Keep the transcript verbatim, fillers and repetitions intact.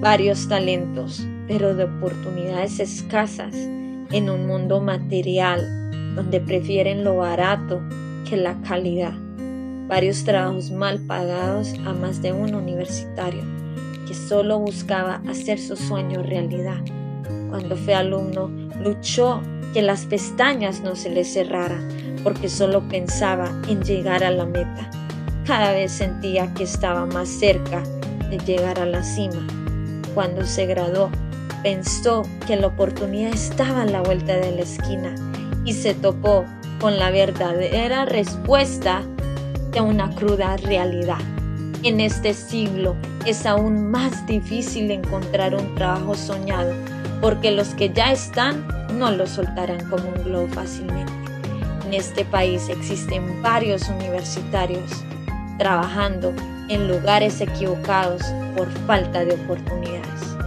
varios talentos, pero de oportunidades escasas en un mundo material donde prefieren lo barato que la calidad. Varios trabajos mal pagados a más de un universitario que solo buscaba hacer su sueño realidad. Cuando fue alumno, luchó que las pestañas no se le cerraran porque solo pensaba en llegar a la meta. Cada vez sentía que estaba más cerca de llegar a la cima. Cuando se graduó, pensó que la oportunidad estaba a la vuelta de la esquina y se topó con la verdadera respuesta de una cruda realidad. En este siglo es aún más difícil encontrar un trabajo soñado porque los que ya están no lo soltarán como un globo fácilmente. En este país existen varios universitarios trabajando en lugares equivocados por falta de oportunidades.